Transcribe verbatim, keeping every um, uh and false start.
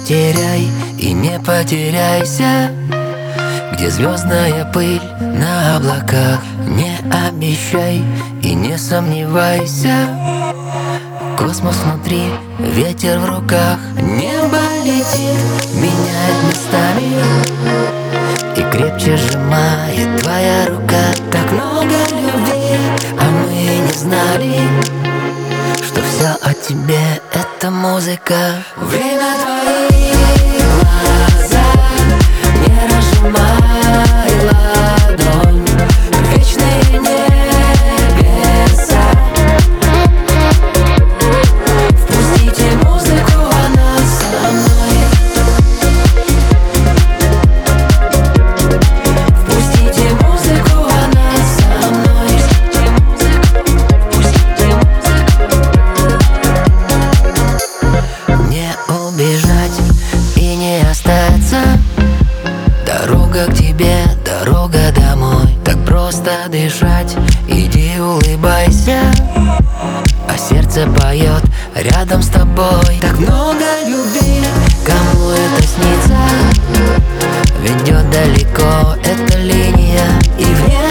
потеряй и не потеряйся, где звездная пыль на облаках. Не обещай и не сомневайся, космос внутри, ветер в руках. Небо летит, меняет местами, и крепче сжимает твоя рука. Так много любви, а мы не знали, что все о тебе — это музыка. Время твоих глаза, не разжимай ладонь, вечные небеса. Впустите музыку, она со мной. Впустите музыку, она со мной. Не убежать и не остаться, дорога к тебе, дорога домой. Так просто дышать, иди улыбайся, а сердце поет рядом с тобой. Так много любви, кому это снится, ведет далеко эта линия, и в небо